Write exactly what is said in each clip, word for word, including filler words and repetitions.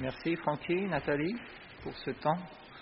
Merci Francky, Nathalie, pour ce temps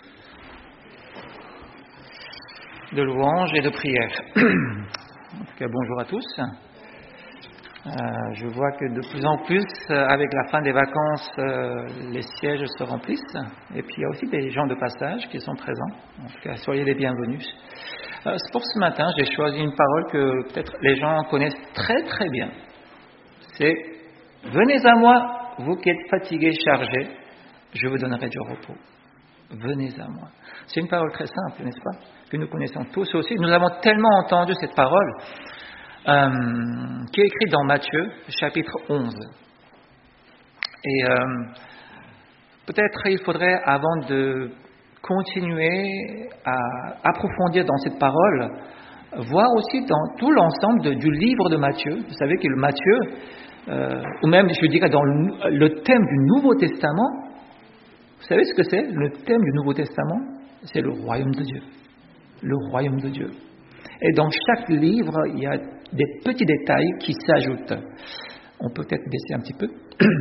de louange et de prière. En tout cas, bonjour à tous. Euh, je vois que de plus en plus, avec la fin des vacances, euh, les sièges se remplissent. Et puis il y a aussi des gens de passage qui sont présents. En tout cas, soyez les bienvenus. Euh, pour ce matin, j'ai choisi une parole que peut-être les gens connaissent très très bien. C'est « Venez à moi, vous qui êtes fatigués, chargés, je vous donnerai du repos. » Venez à moi. C'est une parole très simple, n'est-ce pas? Que nous connaissons tous aussi. Nous avons tellement entendu cette parole euh, qui est écrite dans Matthieu, chapitre onze. Et euh, peut-être il faudrait, avant de continuer à approfondir dans cette parole, voir aussi dans tout l'ensemble de, du livre de Matthieu. Vous savez que le Matthieu, euh, ou même je dirais dans le, le thème du Nouveau Testament, vous savez ce que c'est? Le thème du Nouveau Testament, c'est le royaume de Dieu. Le royaume de Dieu. Et dans chaque livre, il y a des petits détails qui s'ajoutent. On peut peut-être baisser un petit peu.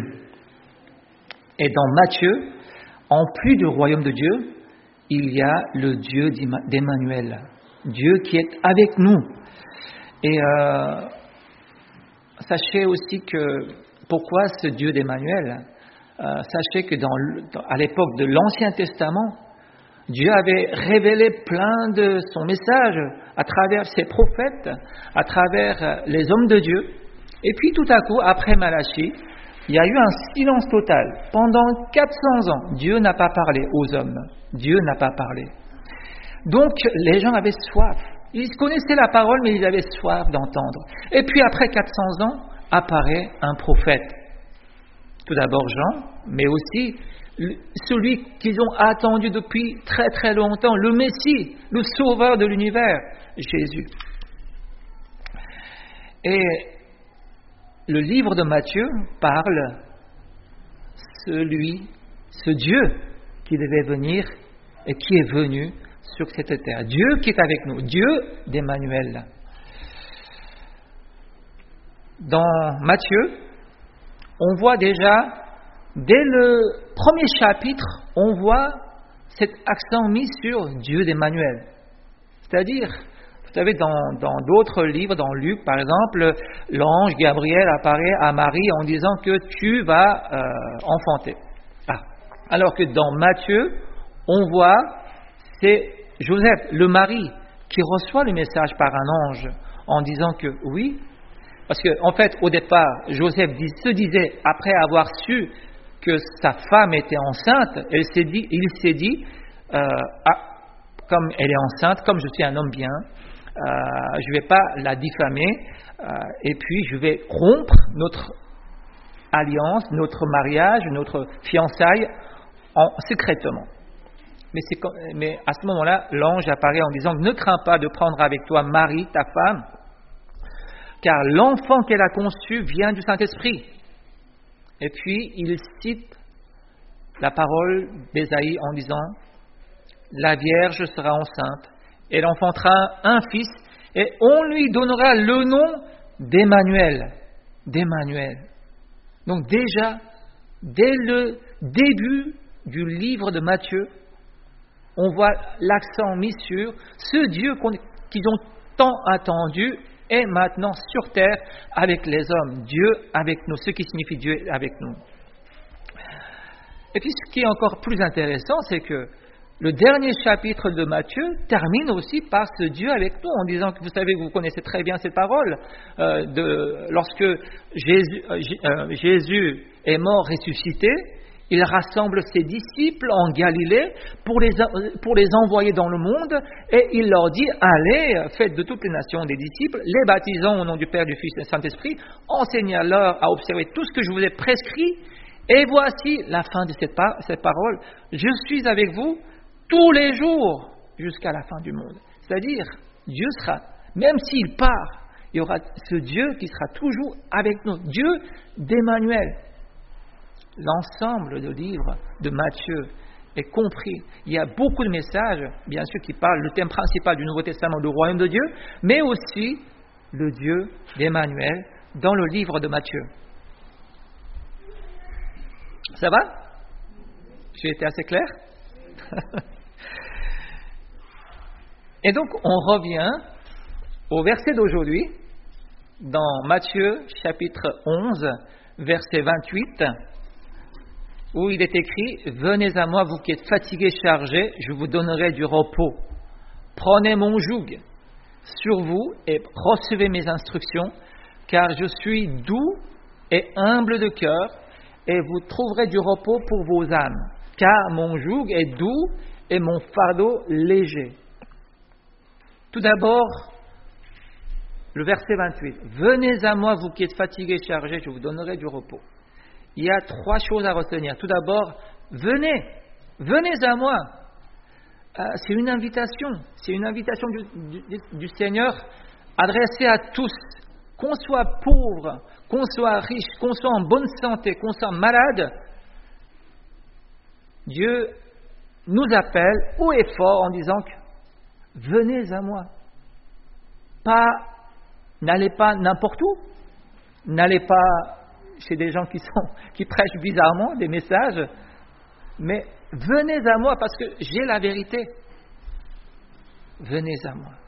Et dans Matthieu, en plus du royaume de Dieu, il y a le Dieu d'Emmanuel. Dieu qui est avec nous. Et euh, sachez aussi que pourquoi ce Dieu d'Emmanuel? Euh, sachez que dans, à l'époque de l'Ancien Testament, Dieu avait révélé plein de son message à travers ses prophètes, à travers les hommes de Dieu. Et puis tout à coup, après Malachie, il y a eu un silence total. Pendant quatre cents ans, Dieu n'a pas parlé aux hommes. Dieu n'a pas parlé. Donc les gens avaient soif. Ils connaissaient la parole, mais ils avaient soif d'entendre. Et puis après quatre cents ans, apparaît un prophète. Tout d'abord Jean, mais aussi celui qu'ils ont attendu depuis très très longtemps, le Messie, le sauveur de l'univers, Jésus. Et le livre de Matthieu parle celui, ce Dieu qui devait venir et qui est venu sur cette terre. Dieu qui est avec nous, Dieu d'Emmanuel. Dans Matthieu, on voit déjà, dès le premier chapitre, on voit cet accent mis sur Dieu d'Emmanuel. C'est-à-dire, vous savez, dans, dans d'autres livres, dans Luc par exemple, l'ange Gabriel apparaît à Marie en disant que tu vas euh, enfanter. Ah. Alors que dans Matthieu, on voit, c'est Joseph, le mari, qui reçoit le message par un ange en disant que oui, parce qu'en en fait, au départ, Joseph dit, se disait, après avoir su que sa femme était enceinte, elle s'est dit, il s'est dit, euh, ah, comme elle est enceinte, comme je suis un homme bien, euh, je ne vais pas la diffamer, euh, et puis je vais rompre notre alliance, notre mariage, notre fiançailles en, secrètement. Mais, c'est, mais à ce moment-là, l'ange apparaît en disant, ne crains pas de prendre avec toi Marie, ta femme, car l'enfant qu'elle a conçu vient du Saint-Esprit. Et puis, il cite la parole d'Ésaïe en disant « La Vierge sera enceinte, elle enfantera un fils, et on lui donnera le nom d'Emmanuel. » D'Emmanuel. Donc déjà, dès le début du livre de Matthieu, on voit l'accent mis sur ce Dieu qu'ils ont tant attendu, et maintenant sur terre avec les hommes, Dieu avec nous, ce qui signifie Dieu avec nous. Et puis ce qui est encore plus intéressant, c'est que le dernier chapitre de Matthieu termine aussi par ce Dieu avec nous, en disant que vous savez, vous connaissez très bien cette parole, euh, de, lorsque Jésus, euh, Jésus est mort ressuscité, il rassemble ses disciples en Galilée pour les, pour les envoyer dans le monde et il leur dit « Allez, faites de toutes les nations des disciples, les baptisant au nom du Père, du Fils et du Saint-Esprit, enseignez-leur à observer tout ce que je vous ai prescrit et voici la fin de cette, par- cette parole, je suis avec vous tous les jours jusqu'à la fin du monde. » C'est-à-dire, Dieu sera, même s'il part, il y aura ce Dieu qui sera toujours avec nous, Dieu d'Emmanuel. L'ensemble du livre de Matthieu est compris. Il y a beaucoup de messages, bien sûr, qui parlent, le thème principal du Nouveau Testament, le royaume de Dieu, mais aussi le Dieu d'Emmanuel dans le livre de Matthieu. Ça va? J'ai été assez clair? Et donc, on revient au verset d'aujourd'hui, dans Matthieu chapitre onze, verset vingt-huit, où il est écrit « Venez à moi, vous qui êtes fatigués, chargés, je vous donnerai du repos. Prenez mon joug sur vous et recevez mes instructions, car je suis doux et humble de cœur, et vous trouverez du repos pour vos âmes, car mon joug est doux et mon fardeau léger. » Tout d'abord, le verset vingt-huit. « Venez à moi, vous qui êtes fatigués et chargés, je vous donnerai du repos. » Il y a trois choses à retenir. Tout d'abord, venez, venez à moi. Euh, c'est une invitation, c'est une invitation du, du, du Seigneur adressée à tous. Qu'on soit pauvre, qu'on soit riche, qu'on soit en bonne santé, qu'on soit malade, Dieu nous appelle haut et fort en disant que venez à moi. Pas, n'allez pas n'importe où, n'allez pas chez des gens qui sont qui prêchent bizarrement des messages, mais venez à moi parce que j'ai la vérité. Venez à moi.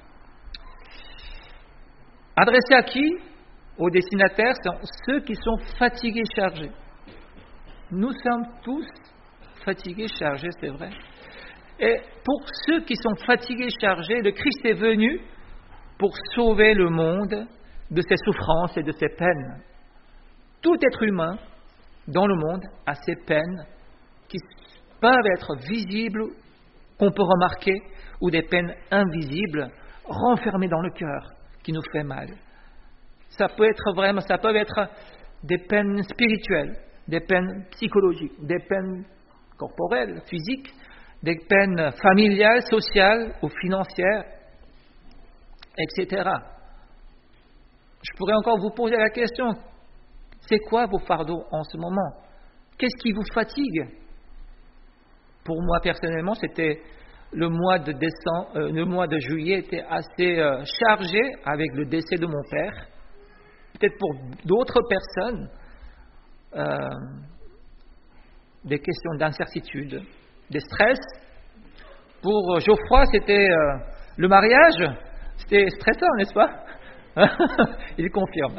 Adressé à qui? Aux destinataires, sont ceux qui sont fatigués, chargés. Nous sommes tous fatigués, chargés, c'est vrai. Et pour ceux qui sont fatigués, chargés, le Christ est venu pour sauver le monde de ses souffrances et de ses peines. Tout être humain dans le monde a ses peines qui peuvent être visibles, qu'on peut remarquer, ou des peines invisibles, renfermées dans le cœur, qui nous fait mal. Ça peut être vraiment, ça peut être des peines spirituelles, des peines psychologiques, des peines corporelles, physiques, des peines familiales, sociales ou financières, et cetera. Je pourrais encore vous poser la question, c'est quoi vos fardeaux en ce moment? Qu'est-ce qui vous fatigue? Pour moi, personnellement, c'était le mois de décembre, euh, le mois de juillet était assez euh, chargé avec le décès de mon père. Peut-être pour d'autres personnes, euh, des questions d'incertitude, des stress. Pour Geoffroy, c'était euh, le mariage. C'était stressant, n'est-ce pas? Il confirme.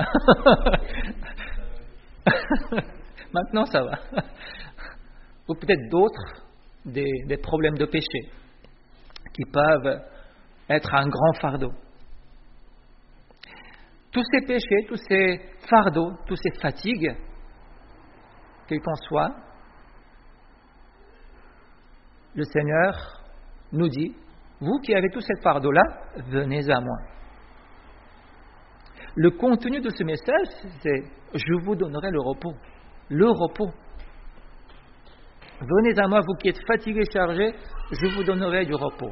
Maintenant, ça va. Ou peut-être d'autres, des, des problèmes de péché qui peuvent être un grand fardeau. Tous ces péchés, tous ces fardeaux, tous ces fatigues, quels qu'en soient, le Seigneur nous dit, vous qui avez tous ces fardeaux-là, venez à moi. Le contenu de ce message, c'est je vous donnerai le repos. Le repos. Venez à moi, vous qui êtes fatigués et chargés, je vous donnerai du repos.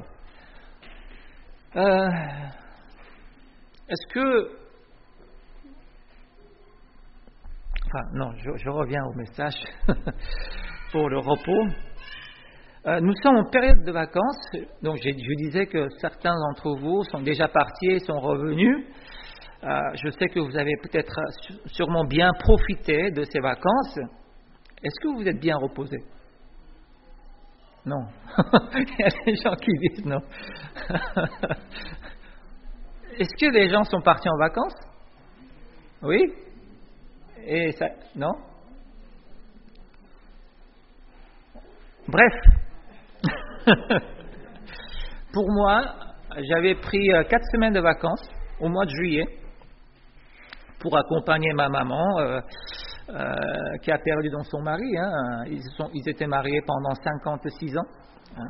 Euh, est-ce que... Enfin, non, je, je reviens au message pour le repos. Euh, nous sommes en période de vacances, donc je, je disais que certains d'entre vous sont déjà partis et sont revenus. Euh, je sais que vous avez peut-être sûrement bien profité de ces vacances. Est-ce que vous êtes bien reposés? Non. Il y a des gens qui disent non. Est-ce que les gens sont partis en vacances? Oui? Et ça... Non? Bref. Pour moi, j'avais pris quatre semaines de vacances au mois de juillet pour accompagner ma maman euh, euh, qui a perdu donc son mari. Hein. Ils, sont, ils étaient mariés pendant cinquante-six ans. Hein.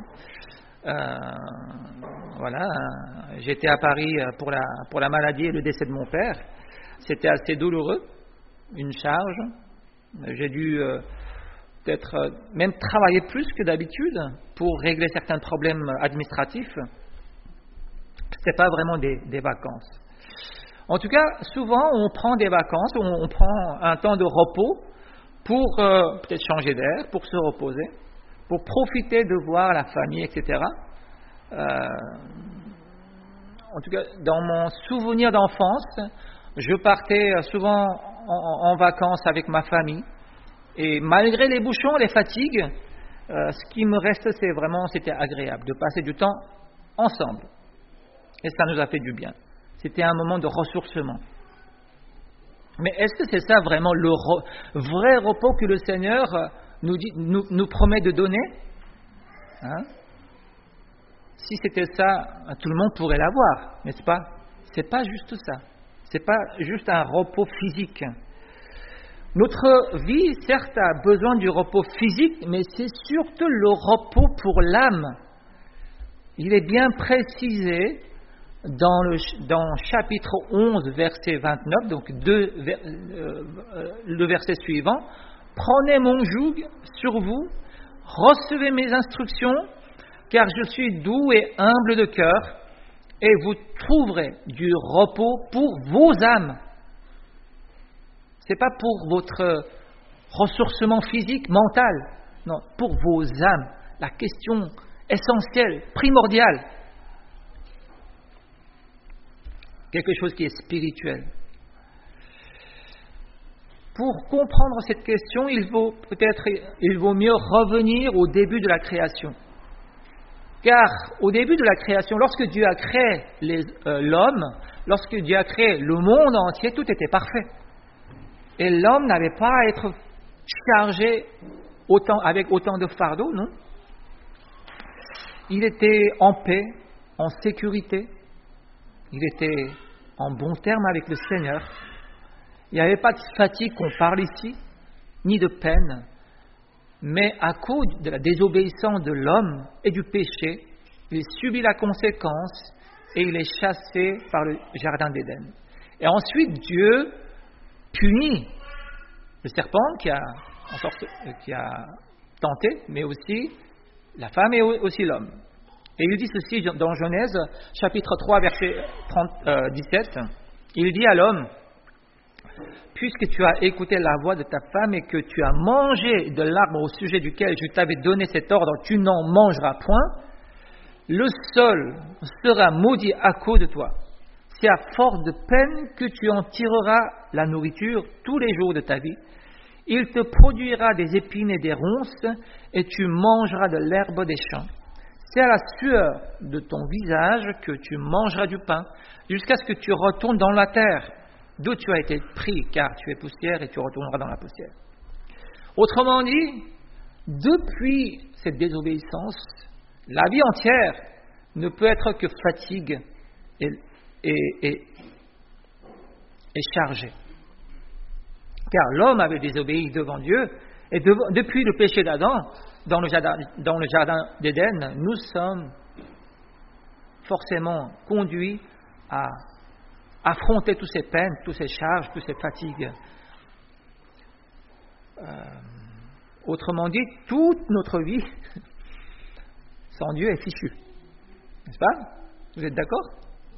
Euh, voilà. J'étais à Paris pour la, pour la maladie et le décès de mon père. C'était assez douloureux, une charge. J'ai dû euh, peut-être euh, même travailler plus que d'habitude pour régler certains problèmes administratifs. C'était pas vraiment des, des vacances. En tout cas, souvent, on prend des vacances, on, on prend un temps de repos pour euh, peut-être changer d'air, pour se reposer, pour profiter de voir la famille, et cetera. Euh, en tout cas, dans mon souvenir d'enfance, je partais souvent en, en vacances avec ma famille. Et malgré les bouchons, les fatigues, euh, ce qui me reste, c'est vraiment, c'était agréable de passer du temps ensemble. Et ça nous a fait du bien. C'était un moment de ressourcement. Mais est-ce que c'est ça vraiment le re- vrai repos que le Seigneur nous, dit, nous, nous promet de donner, hein? Si c'était ça, tout le monde pourrait l'avoir, n'est-ce pas? C'est pas juste ça. C'est pas juste un repos physique. Notre vie, certes, a besoin du repos physique, mais c'est surtout le repos pour l'âme. Il est bien précisé dans le dans chapitre onze, verset vingt-neuf, donc deux, euh, euh, le verset suivant. Prenez mon joug sur vous, recevez mes instructions, car je suis doux et humble de cœur, et vous trouverez du repos pour vos âmes. C'est pas pour votre ressourcement physique, mental, non, pour vos âmes. La question essentielle, primordiale. Quelque chose qui est spirituel. Pour comprendre cette question, il vaut peut-être, il vaut mieux revenir au début de la création. Car au début de la création, lorsque Dieu a créé les, euh, l'homme, lorsque Dieu a créé le monde entier, tout était parfait. Et l'homme n'avait pas à être chargé autant, avec autant de fardeau, non? Il était en paix, en sécurité. Il était en bon terme avec le Seigneur. Il n'y avait pas de fatigue qu'on parle ici, ni de peine. Mais à cause de la désobéissance de l'homme et du péché, il subit la conséquence et il est chassé par le jardin d'Éden. Et ensuite, Dieu punit le serpent qui a, en sorte, qui a tenté, mais aussi la femme et aussi l'homme. Et il dit ceci dans Genèse, chapitre trois, verset trente, euh, dix-sept. Il dit à l'homme: puisque tu as écouté la voix de ta femme et que tu as mangé de l'arbre au sujet duquel je t'avais donné cet ordre, tu n'en mangeras point, le sol sera maudit à cause de toi. C'est à force de peine que tu en tireras la nourriture tous les jours de ta vie. Il te produira des épines et des ronces, et tu mangeras de l'herbe des champs. C'est à la sueur de ton visage que tu mangeras du pain, jusqu'à ce que tu retournes dans la terre, d'où tu as été pris, car tu es poussière et tu retourneras dans la poussière. Autrement dit, depuis cette désobéissance, la vie entière ne peut être que fatigue et, et, et, et chargée. Car l'homme avait désobéi devant Dieu, et de, depuis le péché d'Adam, dans le jardin, dans le jardin d'Éden, nous sommes forcément conduits à affronter toutes ces peines, toutes ces charges, toutes ces fatigues. Euh, autrement dit, toute notre vie sans Dieu est fichue. N'est-ce pas? Vous êtes d'accord?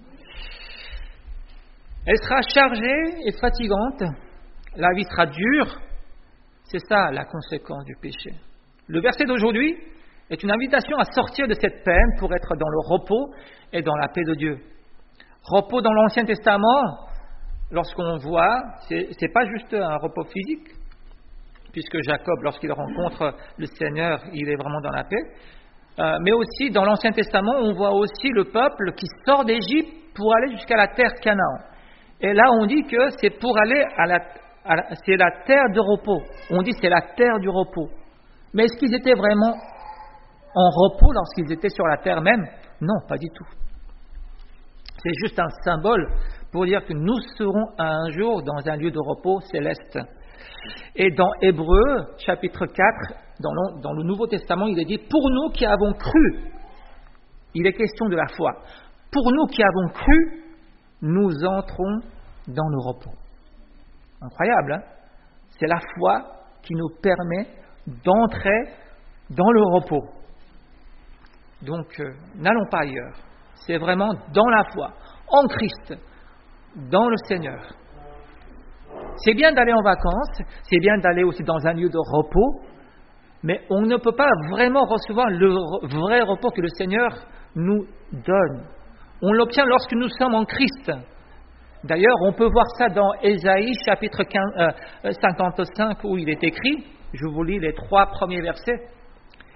Elle sera chargée et fatigante. La vie sera dure. C'est ça la conséquence du péché. Le verset d'aujourd'hui est une invitation à sortir de cette peine pour être dans le repos et dans la paix de Dieu. Repos dans l'Ancien Testament, lorsqu'on voit, c'est, c'est pas juste un repos physique, puisque Jacob, lorsqu'il rencontre le Seigneur, il est vraiment dans la paix. Euh, mais aussi, dans l'Ancien Testament, on voit aussi le peuple qui sort d'Égypte pour aller jusqu'à la terre Canaan. Et là, on dit que c'est pour aller à la, à la c'est la terre de repos. On dit que c'est la terre du repos. Mais est-ce qu'ils étaient vraiment en repos lorsqu'ils étaient sur la terre même? Non, pas du tout. C'est juste un symbole pour dire que nous serons un jour dans un lieu de repos céleste. Et dans Hébreux, chapitre quatre, dans le, dans le Nouveau Testament, il est dit « Pour nous qui avons cru », il est question de la foi, « Pour nous qui avons cru, nous entrons dans le repos ». Incroyable, hein? C'est la foi qui nous permet d'entrer dans le repos. Donc, euh, n'allons pas ailleurs. C'est vraiment dans la foi, en Christ, dans le Seigneur. C'est bien d'aller en vacances, c'est bien d'aller aussi dans un lieu de repos, mais on ne peut pas vraiment recevoir le vrai repos que le Seigneur nous donne. On l'obtient lorsque nous sommes en Christ. D'ailleurs, on peut voir ça dans Ésaïe, chapitre quinze, euh, cinquante-cinq, où il est écrit, je vous lis les trois premiers versets.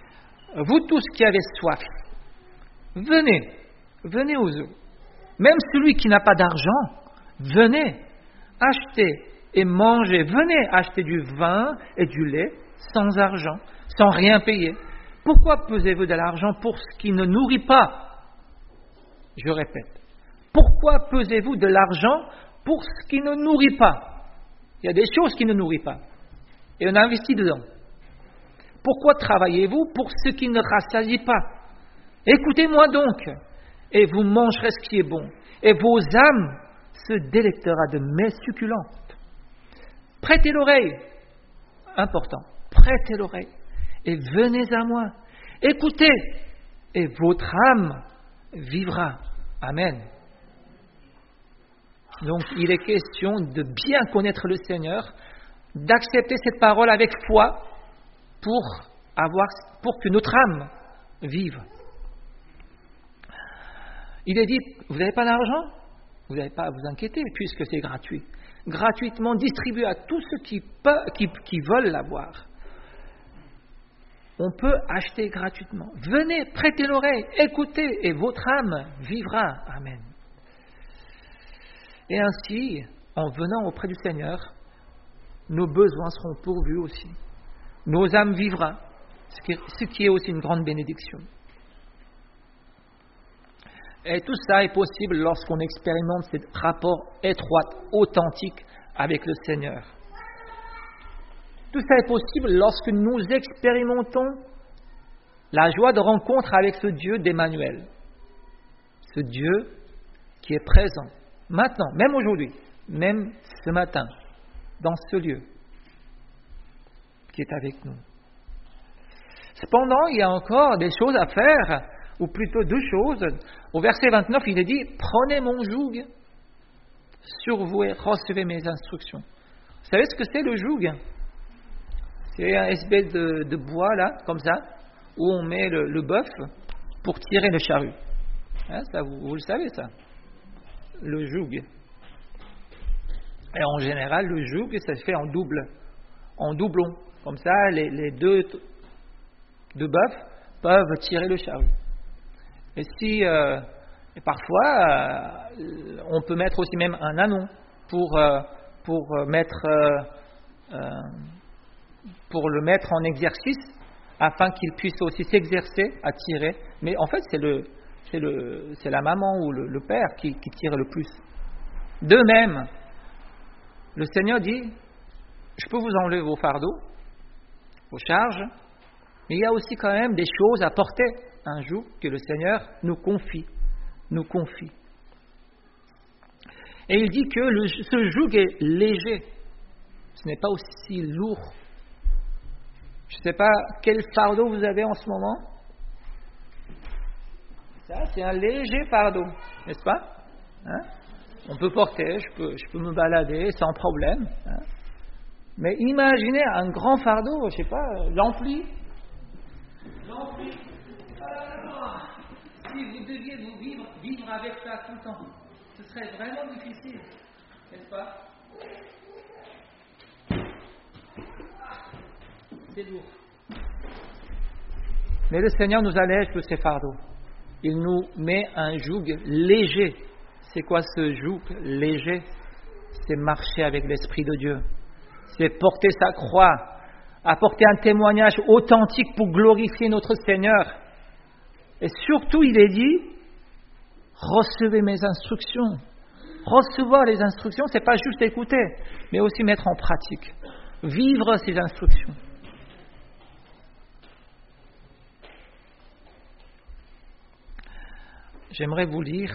vous tous qui avez soif, venez, venez aux eaux. Même celui qui n'a pas d'argent, venez, achetez et mangez. Venez acheter du vin et du lait sans argent, sans rien payer. Pourquoi pesez-vous de l'argent pour ce qui ne nourrit pas? Je répète, pourquoi pesez-vous de l'argent pour ce qui ne nourrit pas? Il y a des choses qui ne nourrissent pas. Et on investit dedans. Pourquoi travaillez-vous pour ce qui ne rassasie pas? Écoutez-moi donc, et vous mangerez ce qui est bon, et vos âmes se délectera de mets succulentes. Prêtez l'oreille, important, prêtez l'oreille, et venez à moi. Écoutez, et votre âme vivra. Amen. Donc, il est question de bien connaître le Seigneur, d'accepter cette parole avec foi pour avoir, pour que notre âme vive. Il est dit, vous n'avez pas d'argent? Vous n'avez pas à vous inquiéter puisque c'est gratuit. Gratuitement distribué à tous ceux qui, peut, qui, qui veulent l'avoir. On peut acheter gratuitement. Venez, prêtez l'oreille, écoutez et votre âme vivra. Amen. Et ainsi, en venant auprès du Seigneur, nos besoins seront pourvus aussi. Nos âmes vivront, ce qui est aussi une grande bénédiction. Et tout ça est possible lorsqu'on expérimente ce rapport étroit, authentique avec le Seigneur. Tout ça est possible lorsque nous expérimentons la joie de rencontre avec ce Dieu d'Emmanuel. Ce Dieu qui est présent, maintenant, même aujourd'hui, même ce matin, dans ce lieu, qui est avec nous. Cependant, il y a encore des choses à faire, ou plutôt deux choses. Au verset vingt-neuf, il est dit « Prenez mon joug sur vous et recevez mes instructions. » Vous savez ce que c'est le joug? C'est un espèce de, de bois, là, comme ça, où on met le, le bœuf pour tirer le charrue. Hein, ça, vous, vous le savez, ça. Le joug. Et en général, le joug, ça se fait en double, en doublon. Comme ça, les, les deux, deux bœufs peuvent tirer le charrue. Et si, euh, et parfois, euh, on peut mettre aussi même un anon pour, euh, pour mettre, euh, euh, pour le mettre en exercice, afin qu'il puisse aussi s'exercer à tirer. Mais en fait, c'est le, c'est le, c'est la maman ou le, le père qui, qui tire le plus. De même, le Seigneur dit, je peux vous enlever vos fardeaux, vos charges, mais il y a aussi quand même des choses à porter un jour que le Seigneur nous confie, nous confie. Et il dit que le, ce joug est léger, ce n'est pas aussi lourd. Je ne sais pas quel fardeau vous avez en ce moment. Ça, c'est un léger fardeau, n'est-ce pas? Hein? On peut porter, je peux, je peux me balader sans problème. Hein? Mais imaginez un grand fardeau, je ne sais pas, l'ampli. L'ampli. Si vous deviez vous vivre, vivre avec ça tout le temps, ce serait vraiment difficile, n'est-ce pas? C'est lourd. Mais le Seigneur nous allège de ces fardeaux. Il nous met un joug léger. C'est quoi ce joug léger? C'est marcher avec l'Esprit de Dieu. C'est porter sa croix, apporter un témoignage authentique pour glorifier notre Seigneur. Et surtout, il est dit, recevez mes instructions. Recevoir les instructions, ce n'est pas juste écouter, mais aussi mettre en pratique. Vivre ces instructions. J'aimerais vous lire,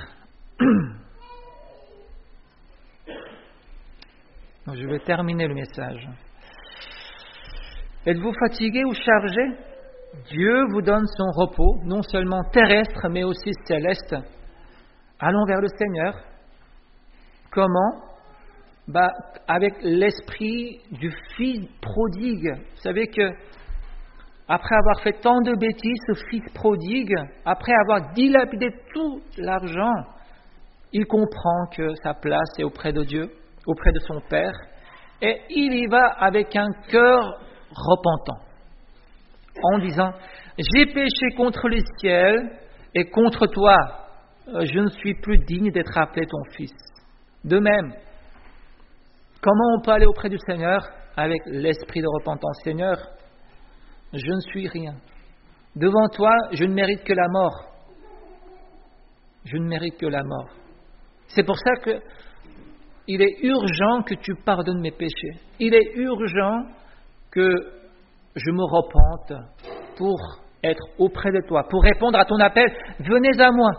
je vais terminer le message. Êtes-vous fatigué ou chargé? Dieu vous donne son repos, non seulement terrestre, mais aussi céleste. Allons vers le Seigneur. Comment? Bah, avec l'esprit du fils prodigue. Vous savez que après avoir fait tant de bêtises, ce fils prodigue, après avoir dilapidé tout l'argent, il comprend que sa place est auprès de Dieu, auprès de son Père, et il y va avec un cœur repentant, en disant, j'ai péché contre le ciel et contre toi. Je ne suis plus digne d'être appelé ton fils. De même, comment on peut aller auprès du Seigneur avec l'esprit de repentance? Seigneur, je ne suis rien. Devant toi, je ne mérite que la mort. Je ne mérite que la mort. C'est pour ça que il est urgent que tu pardonnes mes péchés. Il est urgent que je me repente pour être auprès de toi, pour répondre à ton appel. Venez à moi.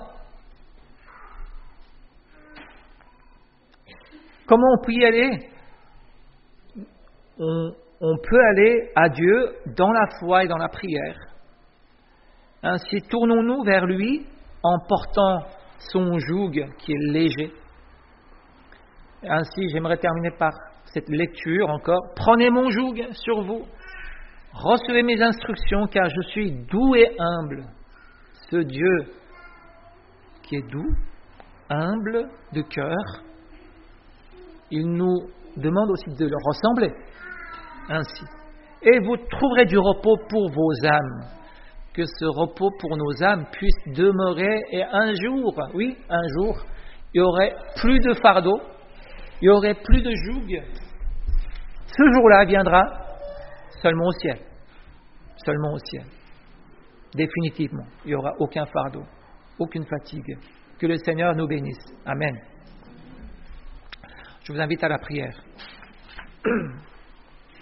Comment on peut y aller? On, on peut aller à Dieu dans la foi et dans la prière. Ainsi, tournons-nous vers lui en portant son joug qui est léger. Ainsi, j'aimerais terminer par cette lecture encore. Prenez mon joug sur vous, recevez mes instructions, car je suis doux et humble. Ce Dieu qui est doux, humble de cœur, il nous demande aussi de le ressembler ainsi. Et vous trouverez du repos pour vos âmes. Que ce repos pour nos âmes puisse demeurer, et un jour, oui, un jour, il y aurait plus de fardeau, il y aurait plus de joug. Ce jour-là viendra seulement au ciel. Seulement au ciel. Définitivement, il n'y aura aucun fardeau, aucune fatigue. Que le Seigneur nous bénisse. Amen. Je vous invite à la prière.